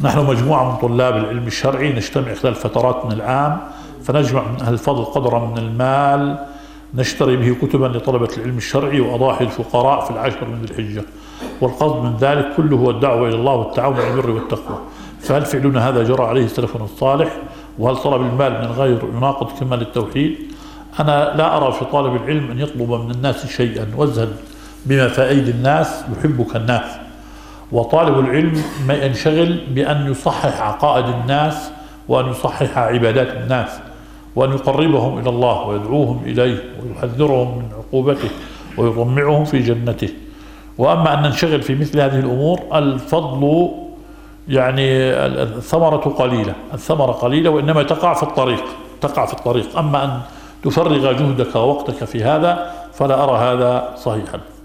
نحن مجموعة من طلاب العلم الشرعي نجتمع خلال فترات من العام، فنجمع من أهل الفضل قدرا من المال نشتري به كتبا لطلبة العلم الشرعي وأضاحي الفقراء في العشر من ذي الحجة، والقصد من ذلك كله هو الدعوة إلى الله والتعاون على البر والتقوى. فهل فعلنا هذا جرى عليه سلفنا الصالح؟ وهل طلب المال من غير يناقض كمال التوحيد؟ أنا لا أرى في طالب العلم أن يطلب من الناس شيئا، وازهد بما في أيدي الناس يحبك الناس. وطالب العلم ما ينشغل بأن يصحح عقائد الناس، وأن يصحح عبادات الناس، وأن يقربهم إلى الله ويدعوهم إليه ويحذرهم من عقوبته ويطمعهم في جنته. وأما أن ننشغل في مثل هذه الأمور، الفضل يعني الثمرة قليلة وإنما تقع في الطريق. أما أن تفرغ جهدك ووقتك في هذا فلا أرى هذا صحيحا.